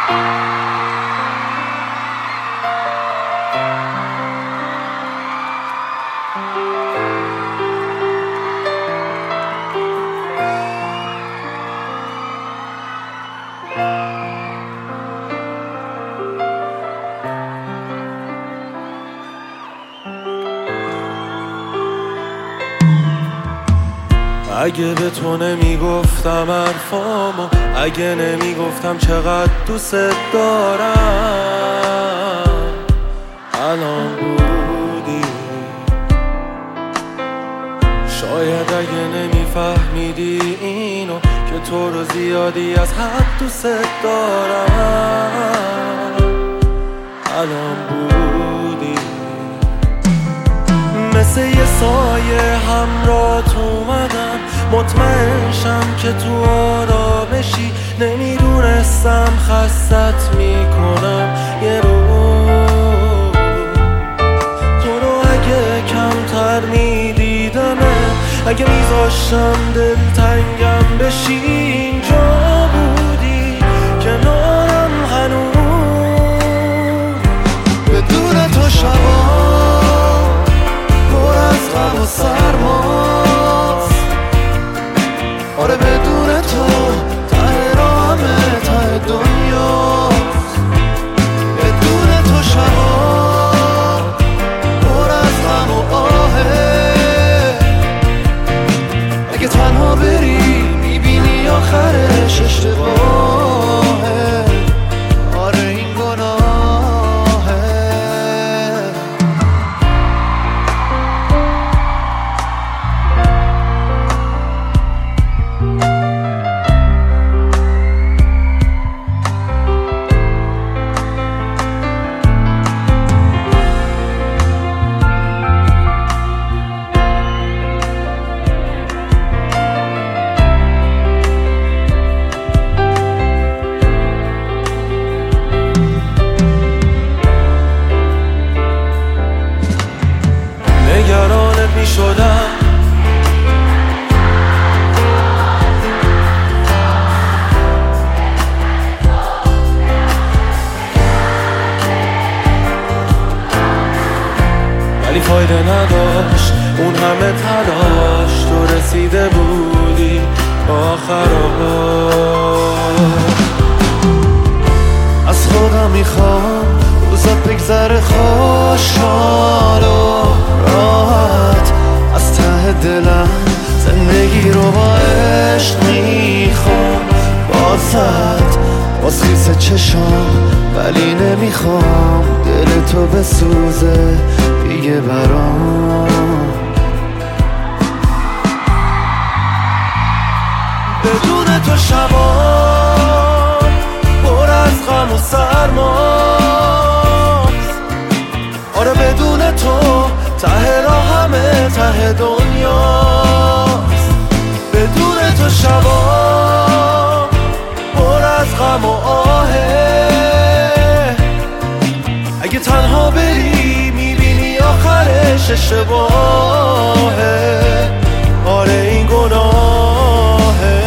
اگه به تو نمیگفتم حرفامو، اگه نمیگفتم چقدر دوست دارم، الان بودی. شاید اگه نمیفهمیدی اینو که تو رو زیادی از حد دوست دارم، الان بودی. مثل یه سایه همراهت اومدم، مطمئن شم که تو آرامشی. نمیدونستم خستت میکنم یه روز. تو رو اگه کمتر میدیدمه، اگه میذاشتم دلتنگم بشی، اینجا بودی کنارم هنوز. بدون تو شبا پر از غم و سرماست. آره بدون تو ته راهمه، ته دنیاست. بدون تو شبا پر از غم و آهه. اگه تنها بری میبینی آخرش اشتباهه. آره این گناهه. نگرانت می شدم، ولی فایده نداشت اون همه تلاش. تو رسیده بودی آخرها. از خودم میخوام روزت بگذره خوشحال و راحت. از ته دلم زندگی رو با عشق میخوام. باز خیس چشام ولی نمیخوام دل تو بسوزه دیگه برام. بدون تو شبا پر از غم و سرماست. آره بدون تو ته راهمه، ته دنیاست. بدون تو شبا پر از غم و آهه. اگه تنها بری میبینی آخرش اشتباهه. آره این گناهه.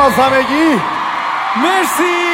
از همگی. مرسی.